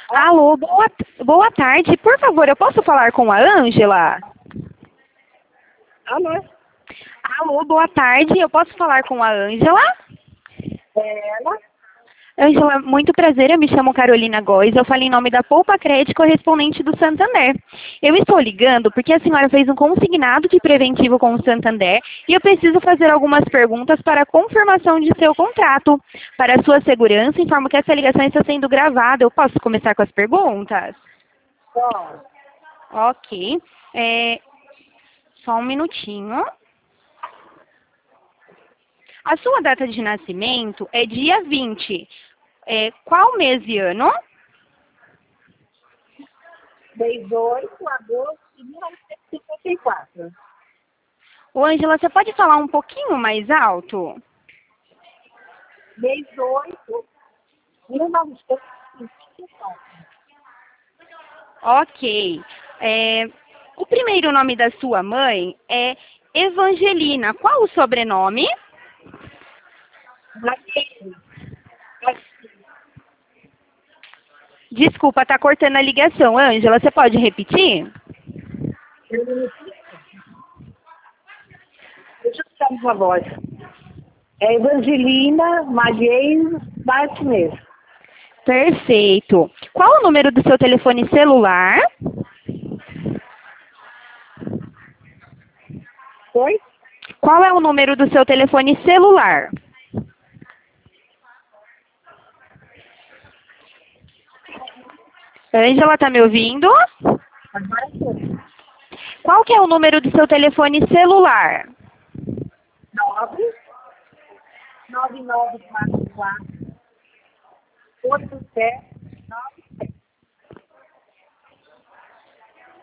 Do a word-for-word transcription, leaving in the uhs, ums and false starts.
Alô, boa, boa tarde. Por favor, eu posso falar com a Ângela? Alô? Alô, boa tarde. Eu posso falar com a Ângela? É ela? Ângela, muito prazer. Eu me chamo Carolina Góes. Eu falo em nome da Poupa Crédito, correspondente do Santander. Eu estou ligando porque a senhora fez um consignado de preventivo com o Santander e eu preciso fazer algumas perguntas para a confirmação de seu contrato. Para a sua segurança, informo que essa ligação está sendo gravada. Eu posso começar com as perguntas? Bom, Ok. É, só um minutinho. A sua data de nascimento é dia vinte. É, qual mês e ano? dezoito de agosto de mil novecentos e cinquenta e quatro. Ô, Ângela, você pode falar um pouquinho mais alto? dezoito de mil novecentos e cinquenta e quatro. Ok. É, o primeiro nome da sua mãe é Evangelina. Qual o sobrenome? Maquete. Desculpa, tá cortando a ligação. Ângela, você pode repetir? Deixa eu ficar com a voz. É Evangelina Magueiro Martinez. Perfeito. Qual o número do seu telefone celular? Foi? Qual é o número do seu telefone celular? Ângela, tá me ouvindo? Agora foi. Qual que é o número do seu telefone celular? nove nove nove quatro quatro oito sete